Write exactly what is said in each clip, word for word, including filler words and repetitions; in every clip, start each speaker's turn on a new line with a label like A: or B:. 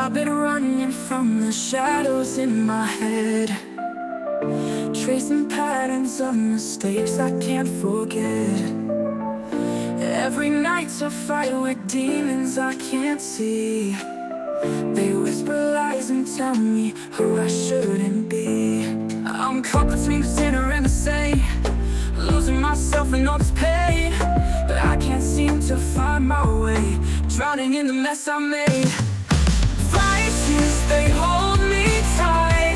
A: I've been running from the shadows in my head, tracing patterns of mistakes I can't forget. Every night's a fight with demons I can't see. They whisper lies and tell me who I shouldn't be. I'm caught between the sinner and the saint, losing myself in all this pain. But I can't seem to find my way, drowning in the mess I made. Vices, they hold me tight.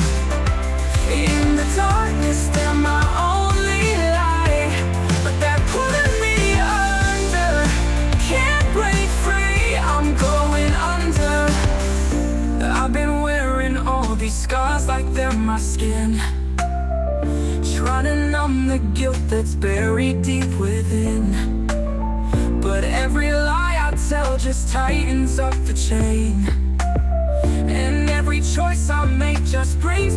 A: In the darkness, they're my only light. But they're pulling me under, can't break free, I'm going under. I've been wearing all these scars like they're my skin, trying to numb the guilt that's buried deep within. But every lie I tell just tightens up the chain, and every choice I make just brings